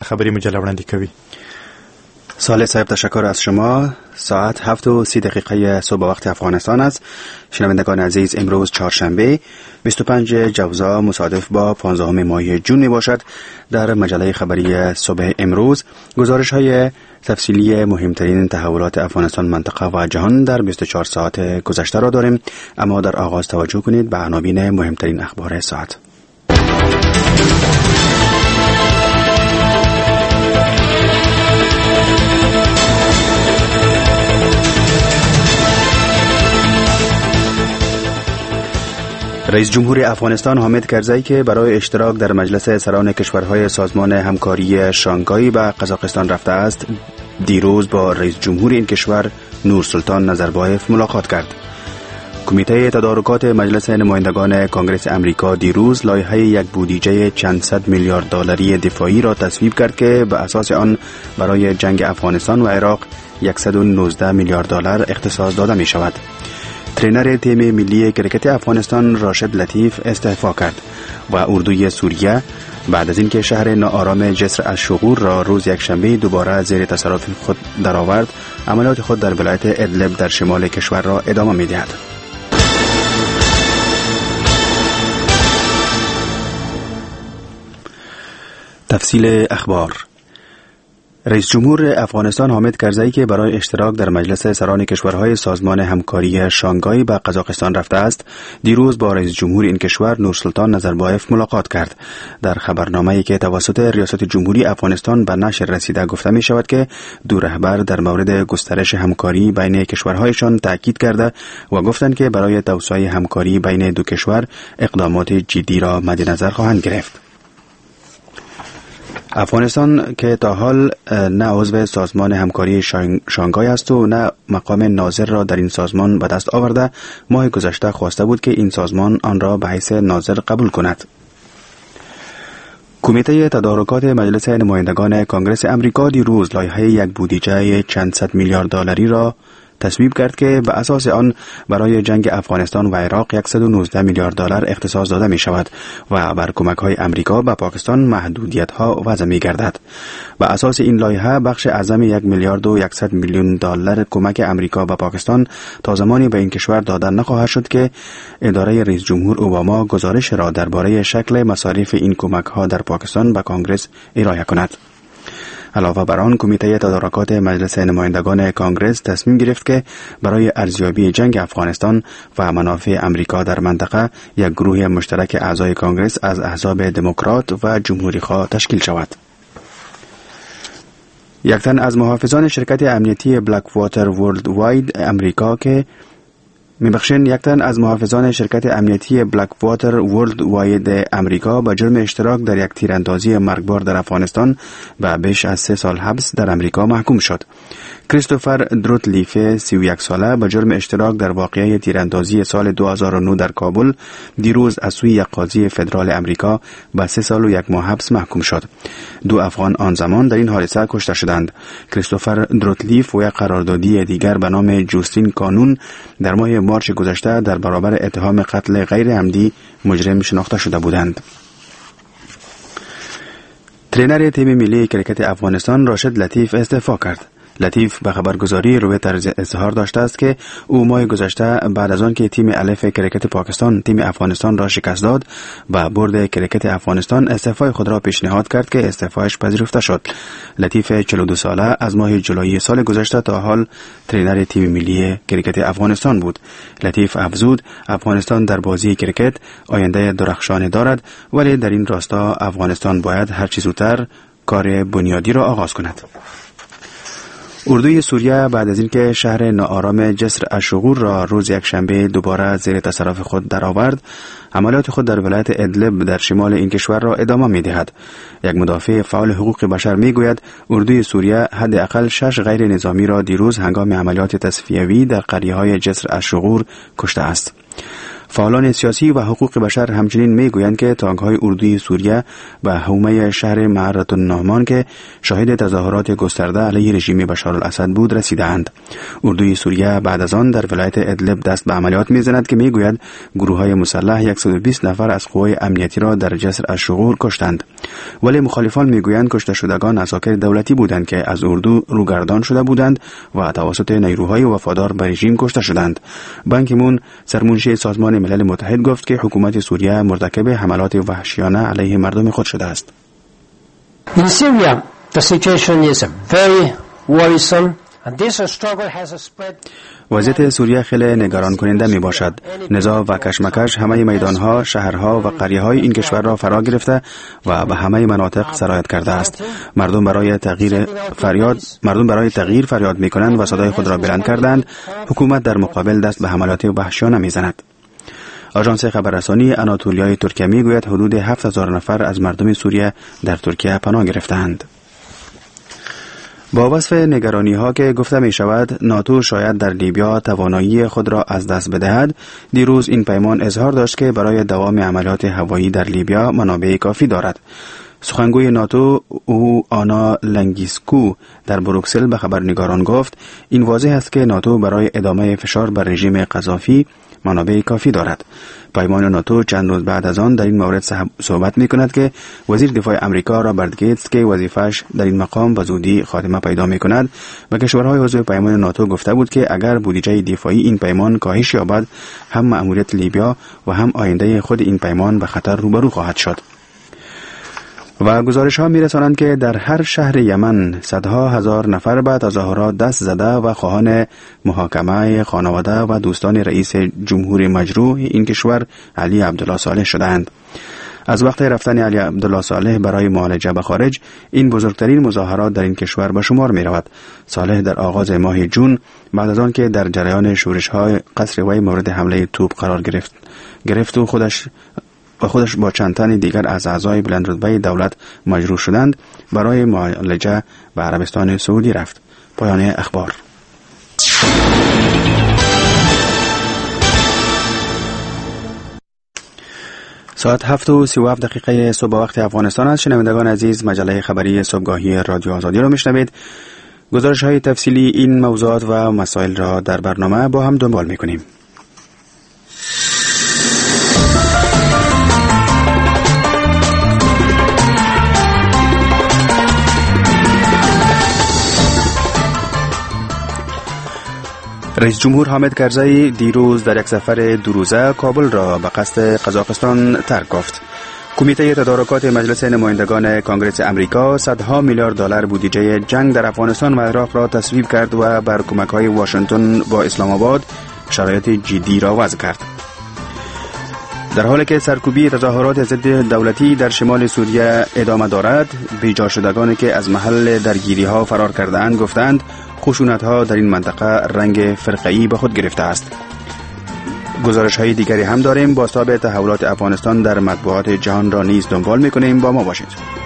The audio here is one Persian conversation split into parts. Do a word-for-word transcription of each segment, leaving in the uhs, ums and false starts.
خبری مجله وړاندې کوي. صالح صاحب تشکر از شما. ساعت هفت و سی دقیقه صبح وقت افغانستان است. شنوندگان عزیز، امروز چهارشنبه بیست و پنج جوزا مصادف با پانزدهم ماه جون می باشد. در مجله خبری صبح امروز گزارش های تفصیلی مهمترین تحولات افغانستان، منطقه و جهان در بیست و چهار ساعت گذشته را داریم، اما در آغاز توجه کنید به عناوین مهمترین اخبار ساعت. رئیس جمهور افغانستان حامد کرزی که برای اشتراک در مجلس سران کشورهای سازمان همکاری شانگهای به قزاقستان رفته است، دیروز با رئیس جمهور این کشور نورسلطان نظربایف ملاقات کرد. کمیته تدارکات مجلس نمایندگان کنگره امریکا دیروز لایحه یک بودجه چند صد میلیارد دلاری دفاعی را تصویب کرد که به اساس آن برای جنگ افغانستان و عراق صد و نوزده میلیارد دلار اختصاص داده می شود. ترینر تیم ملی کرکت افغانستان راشد لطیف استعفا کرد و اردوی سوریه بعد از اینکه شهر ناآرام جسر الشغور را روز یکشنبه دوباره زیر تصرف خود درآورد، عملیات خود در ولایت ادلب در شمال کشور را ادامه می‌دهد. تفصیل اخبار. رئیس جمهور افغانستان حامد کرزی که برای اشتراک در مجلس سران کشورهای سازمان همکاری شانگهای به قزاقستان رفته است، دیروز با رئیس جمهور این کشور نورسلطان نظربایف ملاقات کرد. در خبرنامه‌ای که توسط ریاست جمهوری افغانستان به نشر رسیده گفته می شود که دو رهبر در مورد گسترش همکاری بین کشورهایشان تاکید کرده و گفتند که برای توسعه همکاری بین دو کشور اقدامات جدی را مد نظر خواهند گرفت. افغانستان که تا حال نه عضو سازمان همکاری شانگهای است و نه مقام ناظر را در این سازمان به دست آورده، ماه گذشته خواسته بود که این سازمان آن را به حیث ناظر قبول کند. کمیته تدارکات مجلس نمایندگان کنگره امریکا دیروز لایحه یک بودجه چند صد میلیارد دلاری را تصویب کرد که به اساس آن برای جنگ افغانستان و عراق صد و نوزده میلیارد دلار اختصاص داده می شود و بر کمک های امریکا به پاکستان محدودیت ها وضع می گردد. به اساس این لایحه بخش اعظم یک میلیارد و صد میلیون دلار کمک امریکا به پاکستان تا زمانی به این کشور داده نخواهد شد که اداره رئیس جمهور اوباما گزارش را درباره شکل مصارف این کمک ها در پاکستان به کنگره ارائه کند. علاوه بر آن، کمیته تدارکات مجلس نمایندگان کنگره تصمیم گرفت که برای ارزیابی جنگ افغانستان و منافع امریکا در منطقه یک گروه مشترک اعضای کنگره از احزاب دموکرات و جمهوری خواه تشکیل شود. یک تن از محافظان شرکت امنیتی بلک واتر ورلد واید امریکا که میبخشین یک تن از محافظان شرکت امنیتی بلک واتر ورلد واید امریکا با جرم اشتراک در یک تیراندازی مرگبار در افغانستان به بیش از سه سال حبس در امریکا محکوم شد. کریستوفر دروتلیف، سی و یک ساله، با جرم اشتراک در واقعه تیراندازی سال دو هزار و نه در کابل دیروز از سوی یک قاضی فدرال امریکا به سه سال و یک ماه حبس محکوم شد. دو افغان آن زمان در این حادثه کشته شدند. کریستوفر دروتلیف و یک قراردادی دیگر به نام جوستین کانون در ماه مارچ گذشته در برابر اتهام قتل غیر عمدی مجرم شناخته شده بودند. ترینر تیم ملی کرکت افغانستان راشد لطیف استعفا کرد. لطیف به خبرگزاری رویترز اظهار داشته است که او ماه گذشته بعد از آن که تیم الف کرکت پاکستان تیم افغانستان را شکست داد، با بورد کرکت افغانستان استعفای خود را پیشنهاد کرد که استعفایش پذیرفته شد. لطیف چهل و دو ساله از ماه جولای سال گذشته تا حال ترینر تیم ملی کرکت افغانستان بود. لطیف افزود افغانستان در بازی کرکت آینده درخشان دارد، ولی در این راستا افغانستان باید هر چه زودتر کار بنیادی را آغاز کند. اردوی سوریه بعد از اینکه شهر ناآرام جسر الشغور را روز یکشنبه دوباره زیر تصرف خود درآورد، عملیات خود در ولایت ادلب در شمال این کشور را ادامه می‌دهد. یک مدافع فعال حقوق بشر می‌گوید اردوی سوریه حداقل شش غیر نظامی را دیروز هنگام عملیات تصفیوی در قریه‌های جسر الشغور کشته است. فعالان سیاسی و حقوق بشر همچنین میگویند که تانک‌های اردوی سوریه به حومه شهر معرة النعمان که شاهد تظاهرات گسترده علیه رژیم بشار الاسد بود رسیدند. اردوی سوریه بعد از آن در ولایت ادلب دست به عملیات میزند که میگوید گروه‌های مسلح صد و بیست نفر از قوای امنیتی را در جسر الشغور کشتند. ولی مخالفان میگویند کشته شدگان عساکر دولتی بودند که از اردو روگردان شده بودند و توسط نیروهای وفادار به رژیم کشته شدند. بان کی مون سرمنشی سازمان ملل متحد گفت که حکومت سوریه مرتکب حملات وحشیانه علیه مردم خود شده است. In Syria, the situation is very worrisome. And this struggle has spread. وضعیت سوریه خیلی نگران کننده می باشد. نزاع و کشمکش همه میدانها، شهرها و قریه‌های این کشور را فرا گرفته و به همه مناطق سرایت کرده است. مردم برای تغییر فریاد مردم برای تغییر فریاد می کنند و صدای خود را بلند کردند. حکومت در مقابل دست به حملات وحشیانه می زند. آژانس خبررسانی آناتولیای ترکیه می گوید حدود هفت هزار نفر از مردم سوریه در ترکیه پناه گرفتند. با وصف نگرانی ها که گفته می شود ناتو شاید در لیبیا توانایی خود را از دست بدهد، دیروز این پیمان اظهار داشت که برای دوام عملیات هوایی در لیبیا منابع کافی دارد. سخنگوی ناتو او آنا لنگیسکو در بروکسل به خبرنگاران گفت این واضح است که ناتو برای ادامه فشار بر رژیم قذافی منابع کافی دارد. پیمان ناتو چند روز بعد از آن در این مورد صحبت می کند که وزیر دفاع امریکا رابرت گیتس که وظیفه‌اش در این مقام به زودی خاتمه پیدا می کند به کشورهای عضو پیمان ناتو گفته بود که اگر بودجه دفاعی این پیمان کاهش یابد هم مأموریت لیبیا و هم آینده خود این پیمان به خطر روبرو خواهد شد. و گزارش ها می رسانند که در هر شهر یمن صدها هزار نفر به تظاهرات دست زده و خواهان محاکمه خانواده و دوستان رئیس جمهور مجروح این کشور علی عبدالله صالح شدند. از وقت رفتن علی عبدالله صالح برای معالجه به خارج این بزرگترین مظاهرات در این کشور به شمار می رود. صالح در آغاز ماه جون بعد از آن که در جریان شورش های قصر وی مورد حمله توپ قرار گرفت گرفت و خودش و خودش با چند تن دیگر از اعضای بلندرتبه دولت مجروح شدند برای معالجه به عربستان سعودی رفت. پایان اخبار. ساعت هفت و سی و هفت دقیقه صبح وقت افغانستان است. شنوندگان عزیز، مجله خبری صبحگاهی رادیو آزادی را میشنوید. گزارش های تفصیلی این موضوعات و مسائل را در برنامه با هم دنبال میکنیم. رئیس جمهور حامد کرزی دیروز در یک سفر دو روزه کابل را به قصد قزاقستان ترک گفت. کمیته تدارکات مجلس نمایندگان کنگره امریکا صدها میلیارد دلار بودجه جنگ در افغانستان و عراق را تصویب کرد و بر کمک‌های واشنگتن با اسلام آباد شرایط جدی را وضع کرد. در حالی که سرکوبی تظاهرات ضد دولتی در شمال سوریه ادامه دارد، بیجا شدگانی که از محل درگیری‌ها فرار کرده‌اند گفتند خشونت‌ها در این منطقه رنگ فرقه‌ای به خود گرفته است. گزارش‌های دیگری هم داریم. با تابع تحولات افغانستان در مطبوعات جهان را نیز دنبال می‌کنیم. با ما باشید.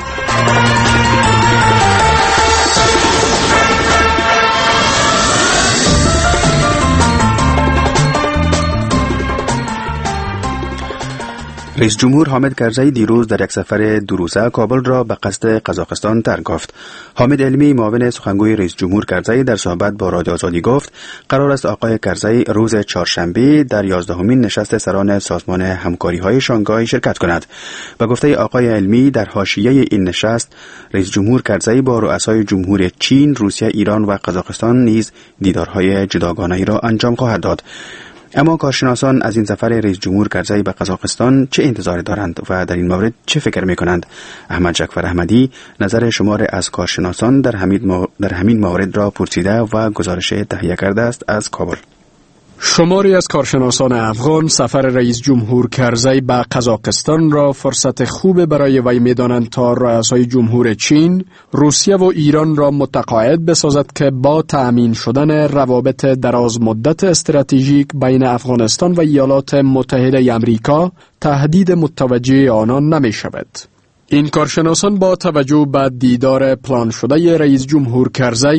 رئیس جمهور حامد کرزی دیروز در یک سفر دو روزه کابل را به قصد قزاقستان ترک گفت. حامد علمی معاون سخنگوی رئیس جمهور کرزی در صحبت با رادیو آزادی گفت قرار است آقای کرزی روز چهارشنبه در یازدهمین نشست سران سازمان همکاری‌های شانگهای شرکت کند. به گفته آقای علمی در حاشیه این نشست رئیس جمهور کرزی با رؤسای جمهور چین، روسیه، ایران و قزاقستان نیز دیدارهای جداگانه‌ای را انجام خواهد داد. اما کارشناسان از این سفر رئیس جمهور کرزی به قزاقستان چه انتظاری دارند و در این مورد چه فکر می کنند؟ احمد جعفر احمدی نظر شمار از کارشناسان در همین در همین مورد را پرسیده و گزارش تهیه کرده است از کابل. شماری از کارشناسان افغان سفر رئیس جمهور کرزی به قزاقستان را فرصت خوب برای وی می‌دانند تا رؤسای جمهور چین، روسیه و ایران را متقاعد بسازد که با تأمین شدن روابط دراز مدت استراتژیک بین افغانستان و ایالات متحده آمریکا تهدید متوجه آنان نمی شود. این کارشناسان با توجه به دیدار پلان شده رئیس جمهور کرزی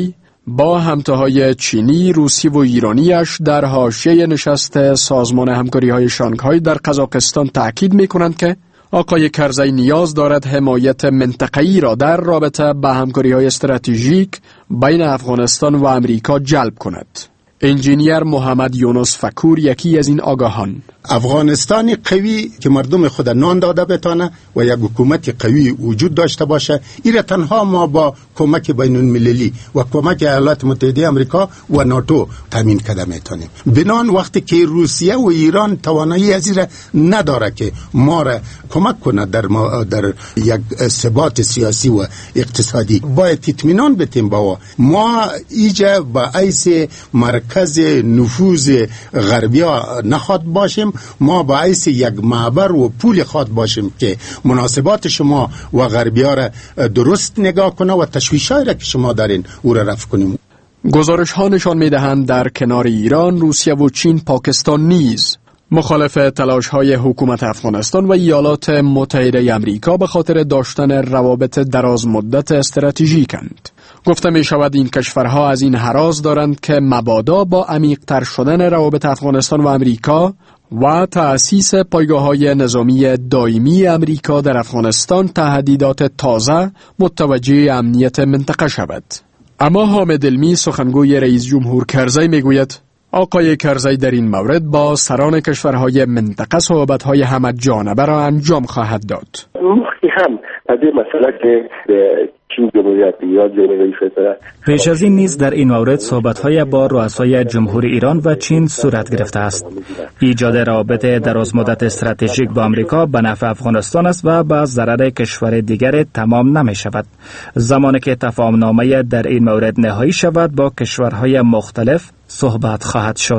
با همتاهای چینی، روسی و ایرانیش در حاشیه نشست سازمان همکاری‌های شانگهای در قزاقستان تأکید می‌کنند که آقای کرزی نیاز دارد حمایت منطقه‌ای را در رابطه با همکاری‌های استراتژیک بین افغانستان و امریکا جلب کند. انجینیر محمد یونس فکور یکی از این آگاهان: افغانستان قوی که مردم خود نان داده بتانه و یک حکومت قوی وجود داشته باشه، این تنها ما با کمک بین المللی و کمک ایالات متحده آمریکا و ناتو تامین کرده میتونیم. بنان وقتی که روسیه و ایران توانایی از این نداره که ما را کمک کنه در ما در یک ثبات سیاسی و اقتصادی، باید اطمینان بتیم با ما ایجا با ایس مرکز نفوذ غربیا نخواد باشیم، ما باعث یک معبر و پول خواد باشیم که مناسبات شما و غربیا را درست نگاه کنه و تشویشایی را که شما دارین او را رفع کنیم. گزارش ها نشان می دهند در کنار ایران، روسیه و چین، پاکستان نیز مخالف تلاش های حکومت افغانستان و ایالات متحده امریکا به خاطر داشتن روابط دراز مدت استراتژیکند. گفته می شود این کشورها از این هراس دارند که مبادا با عمیق‌تر شدن روابط افغانستان و امریکا و تأسیس پایگاه‌های نظامی دائمی امریکا در افغانستان تهدیدات تازه متوجه امنیت منطقه شود. اما حامد علمی، سخنگوی رئیس جمهور کرزی، میگوید آقای کرزی در این مورد با سران کشورهای منطقه صحبت‌های همه جانبه را انجام خواهد داد. مخی هم از این مسئله که چین جمهوریت ایران جمهوری فدرال پیش از این نیز در این مورد صحبت‌های با رؤسای جمهور ایران و چین صورت گرفته است. ایجاد روابط درازمدت استراتژیک با آمریکا به نفع افغانستان است و به ضرر کشور دیگر تمام نمی شود. زمانی که تفاهم‌نامه در این مورد نهایی شود با کشورهای مختلف صحبت خواهد شد.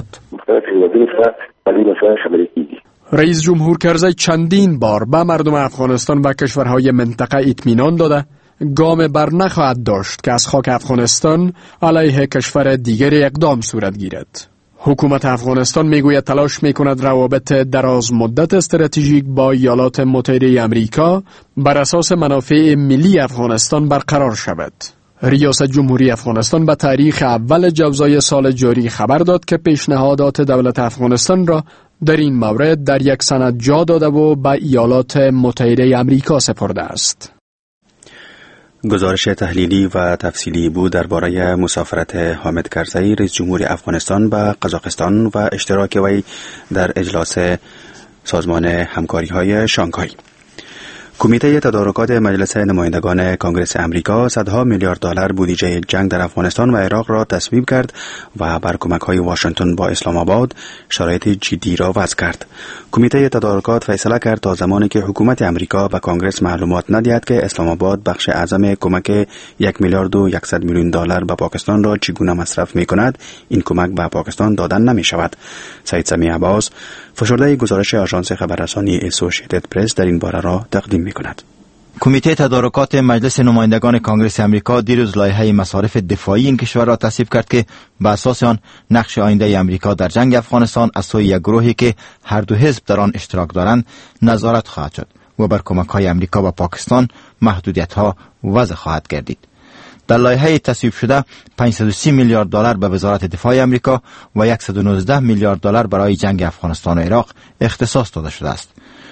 رئیس جمهور کرزی چندین بار به مردم افغانستان و کشورهای منطقه اطمینان داده گام بر نخواهد داشت که از خاک افغانستان علیه کشور دیگری اقدام صورت گیرد. حکومت افغانستان میگوید تلاش میکند روابط دراز مدت استراتژیک با ایالات متحده آمریکا بر اساس منافع ملی افغانستان برقرار شود. ریاست جمهوری افغانستان به تاریخ اول جوزای سال جاری خبر داد که پیشنهادات دولت افغانستان را در این مورد در یک سند جا داده و به ایالات متحده آمریکا سپرده است. گزارش تحلیلی و تفصیلی بود درباره مسافرت حامد کرزی رئیس جمهور افغانستان به قزاقستان و اشتراک وی در اجلاس سازمان همکاری‌های شانگهای. کمیته تدارکات مجلس نمایندگان کنگره امریکا صدها میلیارد دلار بودجه جنگ در افغانستان و عراق را تصویب کرد و بر کمک‌های واشنگتن با اسلام آباد شرایط جدی را وضع کرد. کمیته تدارکات فیصله کرد تا زمانی که حکومت امریکا به کنگره معلومات ندهد که اسلام آباد بخش اعظم کمک یک میلیارد و صد میلیون دلار به پاکستان را چگونه مصرف می‌کند، این کمک به پاکستان دادن نمی‌شود. سید سمیع عباس، فشرده گزارش آژانس خبررسانی اسوسییتد پرس، در این باره را تقدیم می‌کند. کمیته تدارکات مجلس نمایندگان کنگره امریکا دیروز لایحه مصارف دفاعی این کشور را تصویب کرد که به اساس آن نقش آینده امریکا در جنگ افغانستان از سوی یک گروهی که هر دو حزب در آن اشتراک دارند نظارت خواهد شد و بر کمک‌های امریکا و پاکستان محدودیت‌ها وضع خواهد گردید. در لایحه تصویب شده پانصد و سی میلیارد دلار به وزارت دفاع امریکا و صد و نوزده میلیارد دلار برای جنگ افغانستان و عراق اختصاص داده شده است.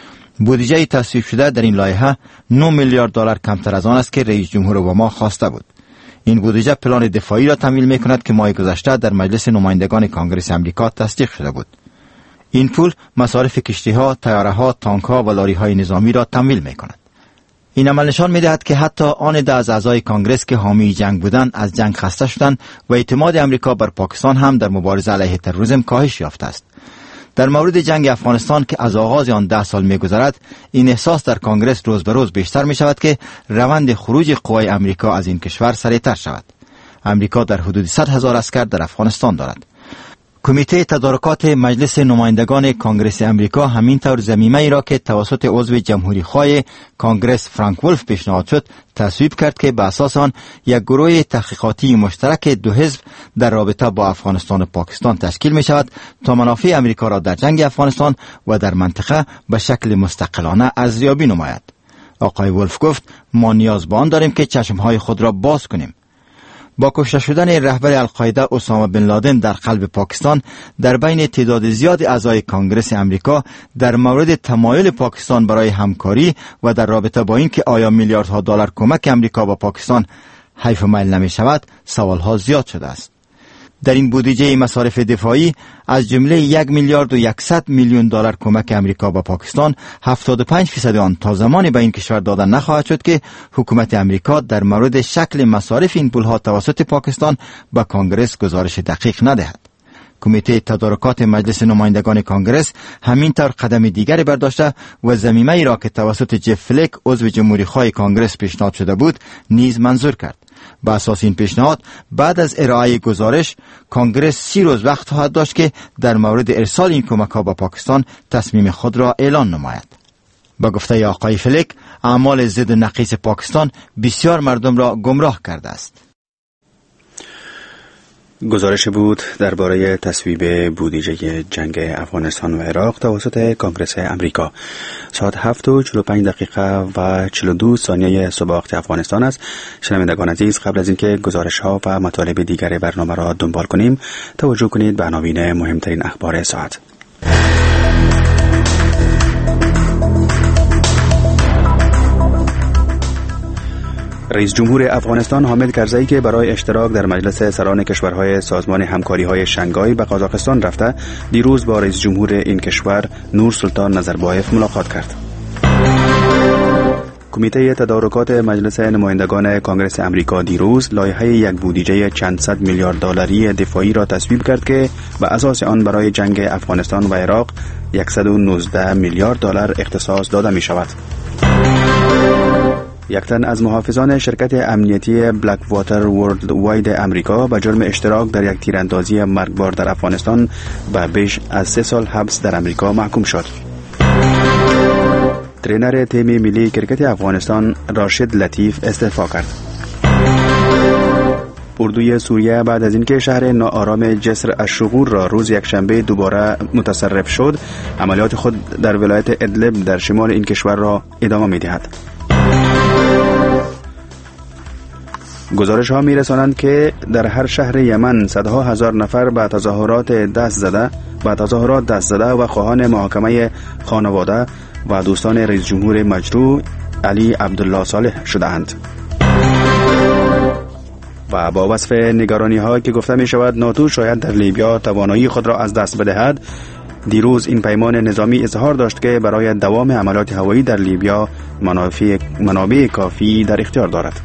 بودجه تصویب شده در این لایحه نه میلیارد دلار کمتر از آن است که رئیس جمهور اوباما خواسته بود. این بودجه پلان دفاعی را تمویل می‌کند که ماه گذشته در مجلس نمایندگان کنگره آمریکا تصدیق شده بود. این پول مصارف کشتی‌ها، طیاره‌ها، تانک‌ها و لاری‌های نظامی را تمویل می‌کند. این عمل نشان می‌دهد که حتی آن ده از اعضای کنگره که حامی جنگ بودند از جنگ خسته شدند و اعتماد امریکا بر پاکستان هم در مبارزه علیه تروریسم کاهش یافته است. در مورد جنگ افغانستان که از آغاز آن ده سال می‌گذرد، این احساس در کنگره روز به روز بیشتر می‌شود که روند خروج قوای امریکا از این کشور سریعتر شود. امریکا در حدود صد هزار عسکر در افغانستان دارد. کمیته تدارکات مجلس نمایندگان کنگره امریکا همین طور ضمیمه ای را که توسط عضو جمهوری خواه کنگره فرانک ولف پیشنهاد شد تصویب کرد که به اساس آن یک گروه تحقیقاتی مشترک دو حزب در رابطه با افغانستان و پاکستان تشکیل می شود تا منافع امریکا را در جنگ افغانستان و در منطقه به شکل مستقلانه ارزیابی نماید. آقای ولف گفت ما نیاز به آن داریم که چشمهای خود را باز کنیم. با کشته شدن رهبر القاعده اسامه بن لادن در قلب پاکستان در بین تعداد زیاد اعضای کنگره امریکا در مورد تمایل پاکستان برای همکاری و در رابطه با اینکه آیا میلیاردها دلار کمک امریکا با پاکستان حیف میل نمی شود سوالها زیاد شده است. در این بودجه مصارف دفاعی از جمله یک میلیارد و یکصد میلیون دلار کمک امریکا با پاکستان هفتاد و پنج درصد آن تا زمانی به این کشور داده نخواهد شد که حکومت امریکا در مورد شکل مصارف این پولها توسط پاکستان به کانگرس گزارش دقیق ندهد. کمیته تدارکات مجلس نمایندگان کانگرس همینطور قدم دیگری برداشته و ضمیمه‌ای را که توسط جف فلیک عضو جمهوری‌خواه کانگرس پیشنهاد شده بود نیز منظور کرد. با اساس این پیشنهاد بعد از ارائه گزارش کانگرس سی روز وقت خواهد داشت که در مورد ارسال این کمک‌ها به پاکستان تصمیم خود را اعلان نماید. با گفته آقای فلیک اعمال ضد نقیص پاکستان بسیار مردم را گمراه کرده است. گزارش بود درباره تصویب بودجه جنگ افغانستان و عراق توسط کنگره امریکا. ساعت هفت و چهل و پنج دقیقه و چهل و دو ثانیه صبح وقت افغانستان است. شنوندگان عزیز، قبل از اینکه گزارش ها و مطالب دیگر برنامه را دنبال کنیم توجه کنید به عناوین مهمترین اخبار ساعت. رئیس جمهور افغانستان حامد کرزی که برای اشتراک در مجلس سران کشورهای سازمان همکاری‌های شنگهای به قزاقستان رفته، دیروز با رئیس جمهور این کشور نور سلطان نظربایف ملاقات کرد. کمیته تدارکات مجلس نمایندگان کانگرس امریکا دیروز لایحه یک بودجه چند صد میلیارد دلاری دفاعی را تصویب کرد که به اساس آن برای جنگ افغانستان و عراق صد و نوزده میلیارد دلار اختصاص داده می شود. یک تن از محافظان شرکت امنیتی بلک واتر ورلد واید امریکا به جرم اشتراک در یک تیراندازی مرگبار در افغانستان به بیش از سه سال حبس در امریکا محکوم شد. ترینر تیم ملی کرکت افغانستان راشد لطیف استعفا کرد. اردوی سوریه بعد از اینکه شهر ناآرام جسر الشغور را روز یکشنبه دوباره متصرف شد، عملیات خود در ولایت ادلب در شمال این کشور را ادامه می‌دهد. گزارش ها می رسانند که در هر شهر یمن صدها هزار نفر به تظاهرات دست زده به تظاهرات دست زده و خواهان محاکمه خانواده و دوستان رئیس جمهور مجروح علی عبدالله صالح شدهاند. و با وصف نگرانی ها که گفته می شود ناتو شاید در لیبیا توانایی خود را از دست بدهد، دیروز این پیمان نظامی اظهار داشت که برای دوام عملیات هوایی در لیبیا منابع منابع کافی در اختیار دارد.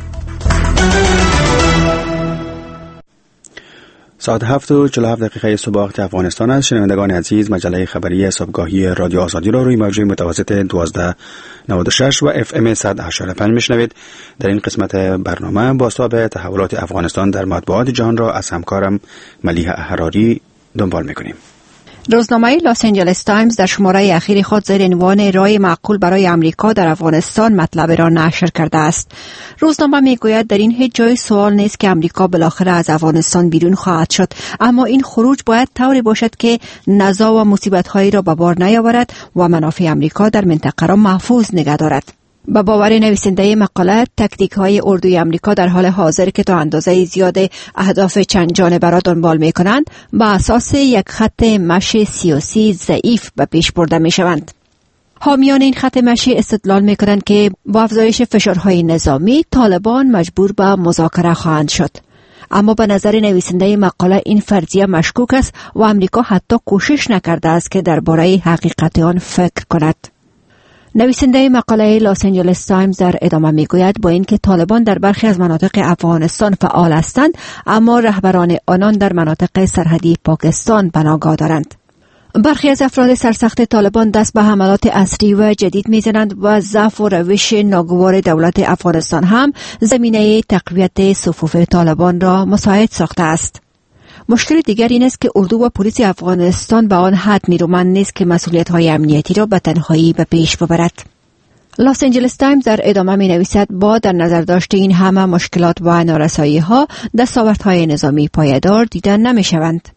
ساعت هفت و چهل و هفت دقیقه صبح وقت افغانستان است. شنوندگان عزیز، مجله خبری صبحگاهی رادیو آزادی را روی موج متوسط دوازده نود و شش و اف ام صد و هشتاد و پنج میشنوید. در این قسمت برنامه بازتاب تحولات افغانستان در مطبوعات جهان را از همکارم ملیحه احراری دنبال میکنیم. روزنامه لاس آنجلس تایمز در شماره اخیر خود زیر عنوان رای معقول برای امریکا در افغانستان مطلب را نشر کرده است. روزنامه میگوید در این هیچ جای سوال نیست که امریکا بالاخره از افغانستان بیرون خواهد شد، اما این خروج باید طوری باشد که نزاع و مصیبت‌هایی را به بار نیاورد و منافع امریکا در منطقه را محفوظ نگه دارد. با باور نویسنده مقاله، تکتیک های اردوی امریکا در حال حاضر که تا اندازه زیاد اهداف چند جانبه را دنبال می کنند، با اساس یک خط مشی سیاسی ضعیف به پیش برده می شوند. حامیان این خط مشی استدلال می کنند که با افزایش فشارهای نظامی طالبان مجبور به مذاکره خواهند شد. اما به نظر نویسنده مقاله این فرضیه مشکوک است و امریکا حتی کوشش نکرده است که درباره حقیقت آن فکر کند. نویسنده مقاله لاس آنجلس تایمز در ادامه میگوید با اینکه طالبان در برخی از مناطق افغانستان فعال هستند، اما رهبران آنان در مناطق سرحدی پاکستان پناهگاه دارند. برخی از افراد سرسخت طالبان دست به حملات عصری و جدید میزنند و ضعف و روش ناگوار دولت افغانستان هم زمینه تقویت صفوف طالبان را مساعد ساخته است. مشکل دیگر این است که اردو و پلیس افغانستان به آن حد نیرومند نیست که مسئولیت‌های امنیتی را به تنهایی به پیش ببرد. لاس آنجلس تایمز در ادامه می نویسد با در نظر داشت این همه مشکلات و نارسایی‌ها، دستاوردهای نظامی پایدار دیده نمی شوند.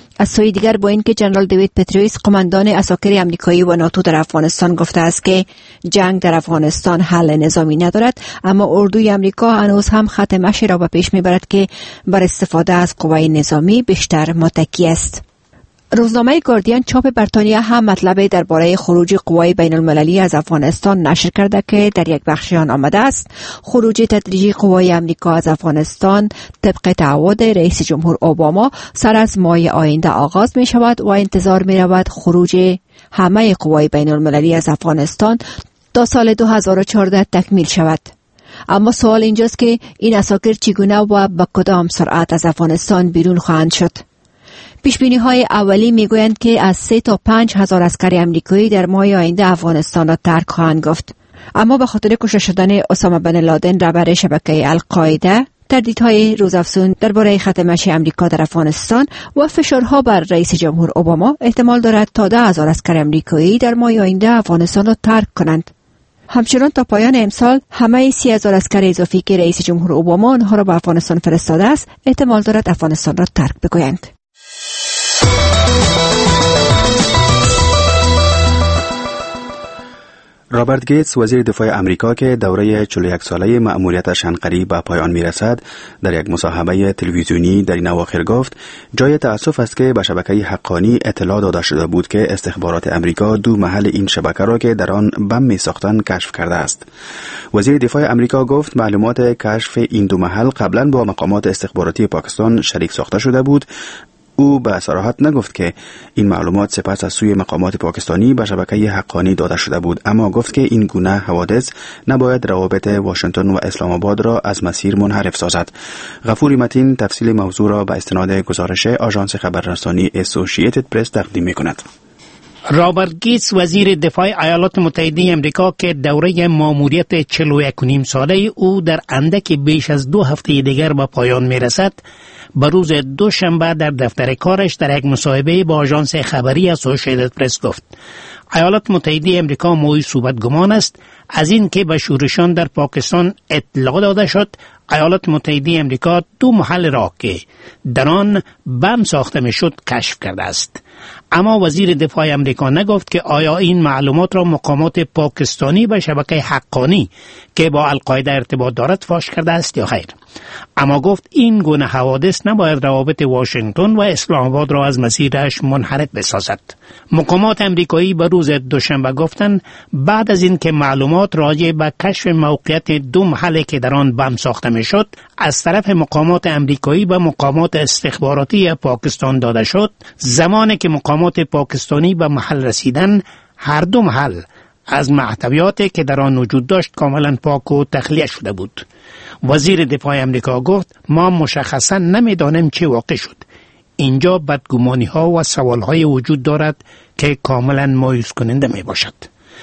از سوی دیگر با اینکه جنرال دیوید پتریوس قماندان عساکر آمریکایی و ناتو در افغانستان گفته است که جنگ در افغانستان حل نظامی ندارد، اما اردوی آمریکا هنوز هم خط مشی را به پیش میبرد که بر استفاده از قوای نظامی بیشتر متکی است. روزنامه گاردین چاپ بریتانیا هم مطلب درباره خروج قوای بین المللی از افغانستان نشر کرده که در یک بخش آن آمده است خروج تدریجی قوای آمریکا از افغانستان طبق تعهد رئیس جمهور اوباما سر از ماه آینده آغاز می شود و انتظار می رود خروج همه قوای بین المللی از افغانستان تا سال دو هزار و چهارده تکمیل شود. اما سوال اینجاست که این عساکر چگونه و با کدام سرعت از افغانستان بیرون خواهند شد؟ پیشبینی های اولی میگویند که از سه تا پنج هزار عسکر آمریکایی در ماه آینده افغانستان را ترک خواهند گفت. اما به خاطر کشته شدن اسامه بن لادن رهبر شبکه القاعده، تردیدهای روزافزون درباره خط مشی آمریکا در افغانستان و فشارها بر رئیس جمهور اوباما احتمال دارد تا ده هزار عسکر آمریکایی در ماه آینده افغانستان را ترک کنند. همچنان تا پایان امسال همه سی هزار عسکر اضافی که رئیس جمهور اوباما آنها را به افغانستان فرستاده است احتمال دارد افغانستان را ترک بگویند. رابرت گیتس وزیر دفاع امریکا که دوره چهل و یک ساله مأموریتش عنقریب به پایان میرسد در یک مصاحبه تلویزیونی در این اواخر گفت جای تأسف است که به شبکه حقانی اطلاع داده شده بود که استخبارات امریکا دو محل این شبکه را که در آن بم می ساختند کشف کرده است. وزیر دفاع امریکا گفت معلومات کشف این دو محل قبلا با مقامات استخباراتی پاکستان شریک ساخته شده بود. او به صراحت نگفت که این معلومات سپس از سوی مقامات پاکستانی به شبکه حقانی داده شده بود، اما گفت که این گونه حوادث نباید روابط واشنگتن و اسلام آباد را از مسیر منحرف سازد. غفور متین تفصیل موضوع را به استناد گزارش آژانس خبررسانی اسوسییتد پرس تقدیم می‌کند. رابرت گیتس وزیر دفاع ایالات متحده آمریکا که دوره ماموریت چهل و یک و نیم ساله او در اندک بیش از دو هفته دیگر به پایان میرسد، به روز دوشنبه در دفتر کارش در یک مصاحبه با آژانس خبری اسوسییتد پرس گفت ایالات متحده آمریکا موی صحبت گمان است از این که به شورشان در پاکستان اطلاع داده شد ایالات متحده آمریکا دو محل را که در آن بم ساخته میشد کشف کرده است. اما وزیر دفاع آمریکا نگفت که آیا این معلومات را مقامات پاکستانی به شبکه حقانی که با القاعده ارتباط دارد فاش کرده است یا خیر. اما گفت این گونه حوادث نباید روابط واشنگتن و اسلام آباد را از مسیرش منحرف بسازد. مقامات آمریکایی به روز دوشنبه گفتند بعد از اینکه معلومات راجع به کشف موقعیت دو محل که در آن بم ساخته میشد از طرف مقامات آمریکایی به مقامات استخباراتی پاکستان داده شد، زمانی که مقامات پاکستانی به محل رسیدن هر دو محل از محتویاتی که در آن وجود داشت کاملا پاک و تخلیه شده بود. وزیر دفاع آمریکا گفت ما مشخصا نمیدانیم چه واقع شد. اینجا بدگمانی ها و سوال های وجود دارد که کاملا مایوس کننده می باشد.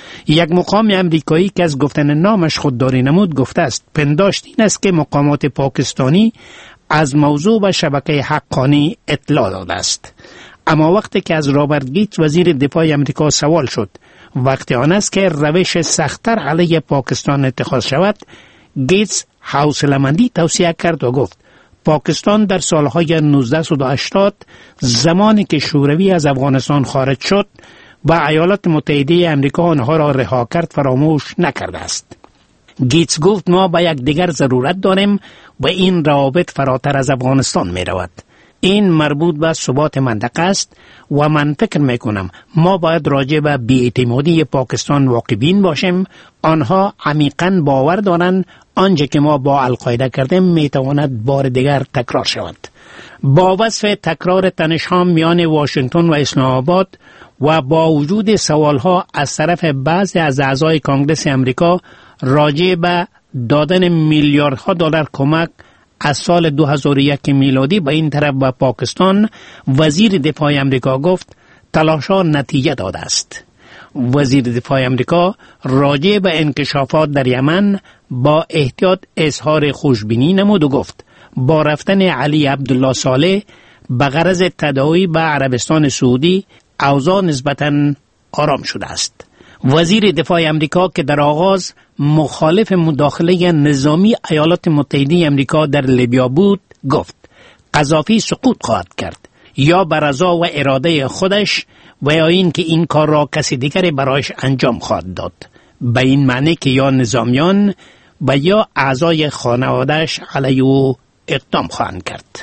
یک مقام آمریکایی که از گفتن نامش خودداری نمود گفته است پنداشت این است که مقامات پاکستانی از موضوع به شبکه حقانی اطلاع داده است. اما وقتی که از رابرت گیتس وزیر دفاع آمریکا سوال شد وقتی آن است که روش سخت‌تر علیه پاکستان اتخاذ شود، گیتس حوصله‌مندی توصیه کرد و گفت پاکستان در سالهای نوزده هشتاد زمانی که شوروی از افغانستان خارج شد و ایالات متحده آمریکا آنها را رها کرد فراموش نکرده است. گیتس گفت ما به یک دیگر ضرورت داریم و این روابط فراتر از افغانستان می رود. این مربوط به ثبات منطقه است و من فکر می کنم ما باید راجع به بی‌اعتمادی پاکستان واقع‌بین باشیم. آنها عمیقاً باور دارند آنچه که ما با القاعده کردیم می تواند بار دیگر تکرار شود. با وصف تکرار تنش‌ها میان واشنگتن و اسلام آباد و با وجود سوالها از طرف بعضی از اعضای کانگرس آمریکا راجع به دادن میلیاردها دلار کمک از سال دو هزار و یک میلادی به این طرف به پاکستان، وزیر دفاع آمریکا گفت تلاش‌ها نتیجه داده است. وزیر دفاع آمریکا راجع به انکشافات در یمن با احتیاط اظهار خوشبینی نمود و گفت با رفتن علی عبدالله صالح به غرض تداعی به عربستان سعودی اوضاع نسبتاً آرام شده است. وزیر دفاع آمریکا که در آغاز مخالف مداخله نظامی ایالات متحده آمریکا در لیبیا بود گفت قذافی سقوط خواهد کرد. یا بر رضا و اراده خودش و یا این که این کار را کسی دیگری برایش انجام خواهد داد، به این معنی که یا نظامیان و یا اعضای خانواده‌اش علیه او اقدام خواهند کرد.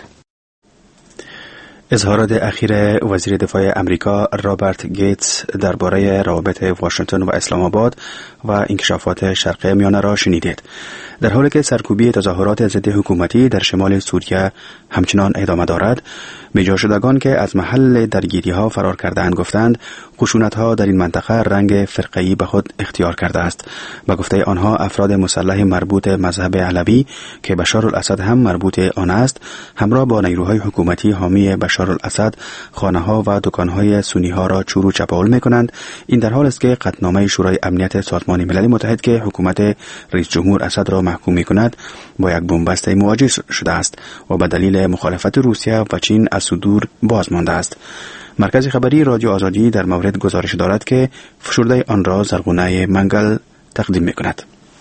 اظهارات اخیر وزیر دفاع امریکا رابرت گیتس درباره روابط واشنگتن و اسلام آباد و انکشافات شرق میانه را شنیدید. در حالی که سرکوبی تظاهرات ضد حکومتی در شمال سوریه همچنان ادامه دارد، بی‌جا شدگان که از محل درگیری ها فرار کرده‌اند گفتند خشونت ها در این منطقه رنگ فرقه‌ای به خود اختیار کرده است. به گفته آنها افراد مسلح مربوط مذهب علوی که بشار الاسد هم مربوط آن است، همراه با نیروهای حکومتی حامی بشار الاسد خانه ها و دکان های سنی ها را چور و چپاول می‌کنند. این در حالی است که قطعنامه شورای امنیت سازمان ملل متحد که حکومت رئیس جمهور اسد را محکوم می‌کند با یک بنبست مواجه شده است و به دلیل مخالفت روسیه و چین از صدور باز مانده است. مرکز خبری رادیو آزادی در مورد گزارش دارد که فشرده آن را زرغونه منگل تقدیم می‌کند.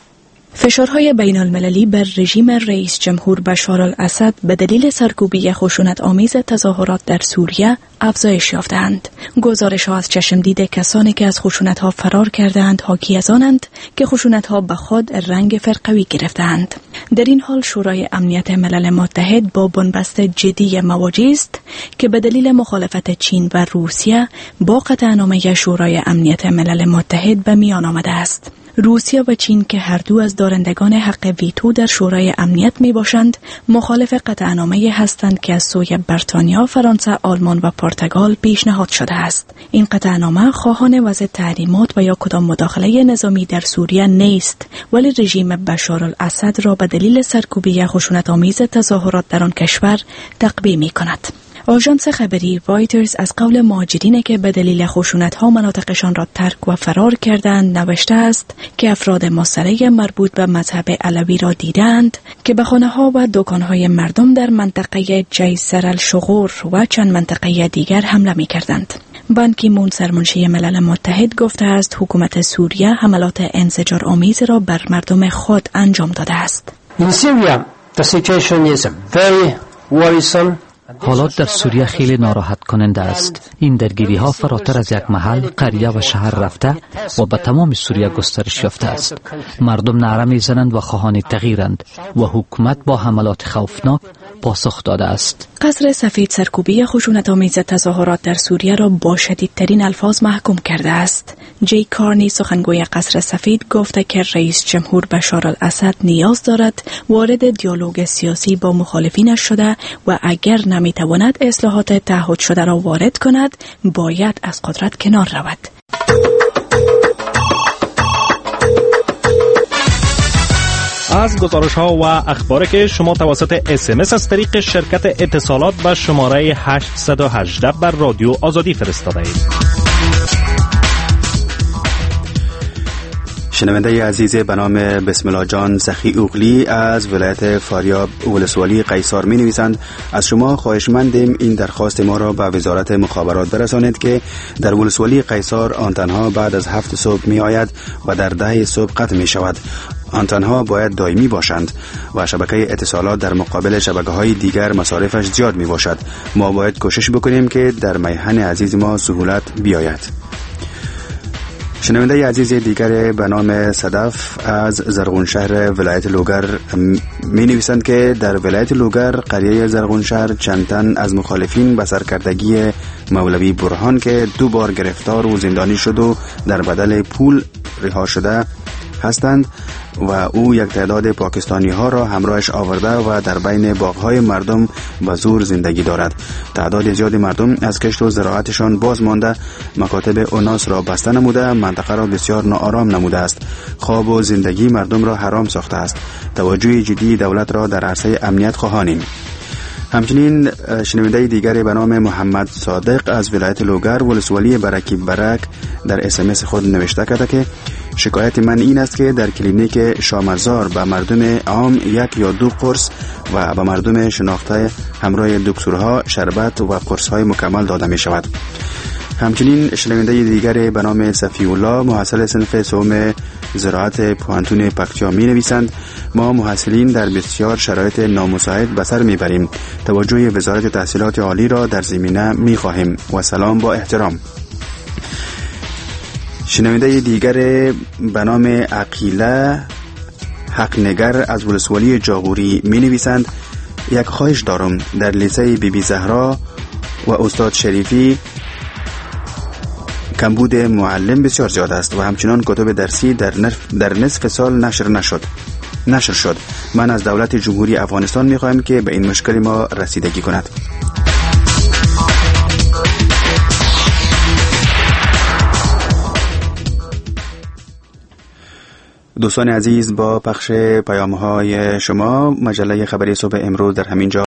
فشارهای بین المللی بر رژیم رئیس جمهور بشار الاسد به دلیل سرکوبی خشونت آمیز تظاهرات در سوریه افزایش یافتند. گزارش ها از چشم دید کسانی که از خشونت ها فرار کردند حاکی از آنند که خشونت ها به خود رنگ فرقوی گرفتند. در این حال شورای امنیت ملل متحد با بنبست جدی مواجه است که به دلیل مخالفت چین و روسیه با قطعنامه شورای امنیت ملل متحد به میان آمده است. روسیه و چین که هر دو از دارندگان حق ویتو در شورای امنیت می باشند، مخالف قطعنامه هستند که از سوی بریتانیا، فرانسه، آلمان و پرتغال پیشنهاد شده است. این قطعنامه خواهان وضع تحریمات و یا کدام مداخله نظامی در سوریه نیست، ولی رژیم بشار الاسد را به دلیل سرکوبی خشونت‌آمیز تظاهرات در آن کشور تقویه می کند. آژانس خبری رایترز از قول مهاجرینی که به دلیل خشونت‌ها مناطقشان را ترک و فرار کردند نوشته است که افراد مسلح مربوط به مذهب علوی را دیدند که به خانه‌ها و دکان‌های مردم در منطقه جیسر الشغور و چند منطقه دیگر حمله می‌کردند. بان کی مون سرمنشی ملل متحد گفته است حکومت سوریه حملات انزجار آمیز را بر مردم خود انجام داده است. In Syria, the situation is very worrisome. حالات در سوریه خیلی ناراحت کننده است. این درگیری ها فراتر از یک محل، قریه و شهر رفته و به تمام سوریه گسترش یافته است. مردم نعره می‌زنند و خواهان تغییرند و حکومت با حملات خوفناک پاسخ داده است. قصر سفید سرکوبی خشونت‌آمیز تظاهرات در سوریه را با شدیدترین الفاظ محکوم کرده است. جی کارنی سخنگوی قصر سفید گفته که رئیس جمهور بشار الاسد نیاز دارد وارد دیالوگ سیاسی با مخالفینش شده و اگر نمیتواند اصلاحات تعهد شده را وارد کند باید از قدرت کنار رود. از گزارش ها و اخباری که شما توسط اس ام اس از طریق شرکت اتصالات به شماره هشت یک هشت بر رادیو آزادی فرستاده اید. شنونده عزیز به نام بسم الله جان سخی اوغلی از ولایت فاریاب ولسوالی قیصار می نویسند از شما خواهشمندیم این درخواست ما را به وزارت مخابرات برسانید که در ولسوالی قیصار آنتنها بعد از هفت صبح می آید و در ده صبح قطع می شود. آنتنها باید دائمی باشند و شبکه اتصالات در مقابل شبکه های دیگر مصارفش زیاد می باشد. ما باید کوشش بکنیم که در میهن عزیز ما سهولت بیاید. شنونده عزیز دیگر به نام صدف از زرغون شهر ولایت لوگر می نویسند که در ولایت لوگر قریه زرغون شهر چند تن از مخالفین به سرکردگی مولوی برهان که دو بار گرفتار و زندانی شد و در بدل پول رها شده هستند و او یک تعداد پاکستانی ها را همراهش آورده و در بین باغهای مردم به زور زندگی دارد. تعداد زیاد مردم از کشت و زراعتشان باز مانده، مکاتب اوناس را بسته نموده، منطقه را بسیار ناآرام نموده است. خواب و زندگی مردم را حرام ساخته است. توجه جدی دولت را در عرصه امنیت خواهانیم. همچنین شنونده دیگری به نام محمد صادق از ولایت لوگر ولسوالی برکی برک در اس ام اس خود نوشته کرده که شکایت من این است که در کلینیک شامرزار به مردم عام یک یا دو قرص و به مردم شناخته همراه دکترها شربت و قرص‌های مکمل داده می شود. همچنین شنونده دیگری به نام صفی الله محصل صنف سوم زراعت پوهنتون پکتیا می نویسند ما محصلین در بسیار شرایط نامساعد به سر می بریم. توجه وزارت تحصیلات عالی را در زمینه می خواهیم و سلام با احترام. شنونده دیگر به نام عقیله حقنگر از ولسوالی جاغوری می نویسند یک خواهش دارم، در لیسه بی بی زهرا و استاد شریفی کمبود معلم بسیار زیاد است و همچنان کتب درسی در, در نصف سال نشر نشد نشر شد. من از دولت جمهوری افغانستان می خواهم که به این مشکل ما رسیدگی کند. دوستان عزیز، با پخش پیام‌های شما مجله خبری صبح امروز در همین جا